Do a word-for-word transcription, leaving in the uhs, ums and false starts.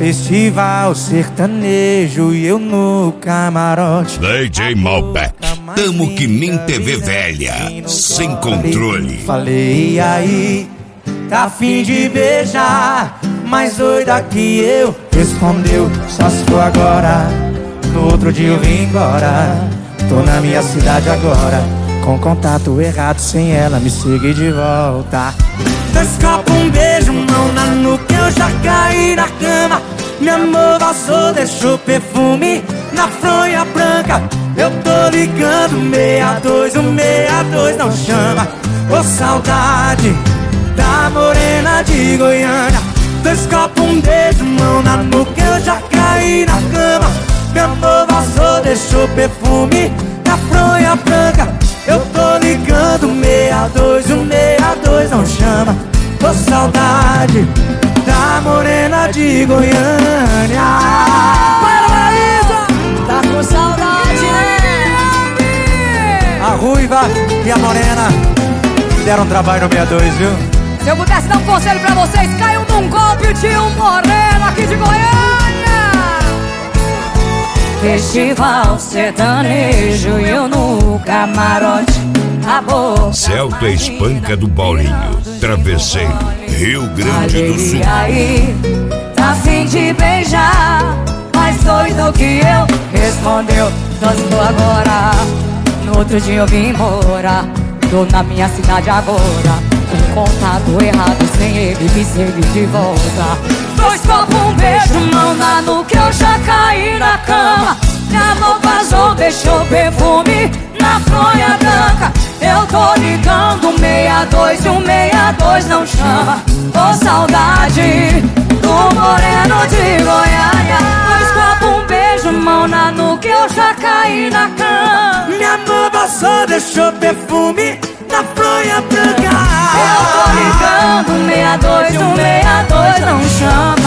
Festival sertanejo e eu no camarote. D J Malbec, tamo que nem T V velha, sem controle. Falei, e aí, tá afim de beijar? Mais doida que eu. Respondeu, só se for agora. No outro dia eu vim embora. Tô na minha cidade agora, com contato errado, sem ela me seguir de volta. Dois copos, um beijo, mão na nuca, eu já caí na cama. Meu amor vazou, deixou perfume na fronha branca. Eu tô ligando, meia dois, o meia dois não chama. Ô saudade da morena de Goiânia. Dois copos, um beijo, mão na nuca, eu já caí na cama. Meu amor vazou, deixou perfume na fronha branca. Eu tô ligando, meia dois, o meia dois não chama. Ô saudade da morena de Goiânia. Para, Paraíso! Tá com saudade, né? A ruiva e a morena deram trabalho no meia dois, viu? Se eu pudesse dar um conselho pra vocês, caiam num golpe de um moreno aqui de Goiânia. Festival sertanejo e eu no camarote. Celta Espanca do Paulinho, Travesseiro, Rio Grande do Sul. E aí, tá afim de beijar? Mais doido que eu. Respondeu, só se for agora. No outro dia eu vim embora. Tô na minha cidade agora, com contato errado, sem ele me seguir de volta. Dois copos, um beijo, mão na nuca, eu já caí na cama. Minha mão vazou, deixou perfume na fronha branca. Eu tô ligando, meia dois e o meia dois não chama. Ô saudade do moreno de Goiânia. Dois copos, um beijo, mão na nuca, eu já caí na cama. Minha mão vazou, deixou perfume na fronha branca. Eu tô ligando, meia dois e o meia dois não chama.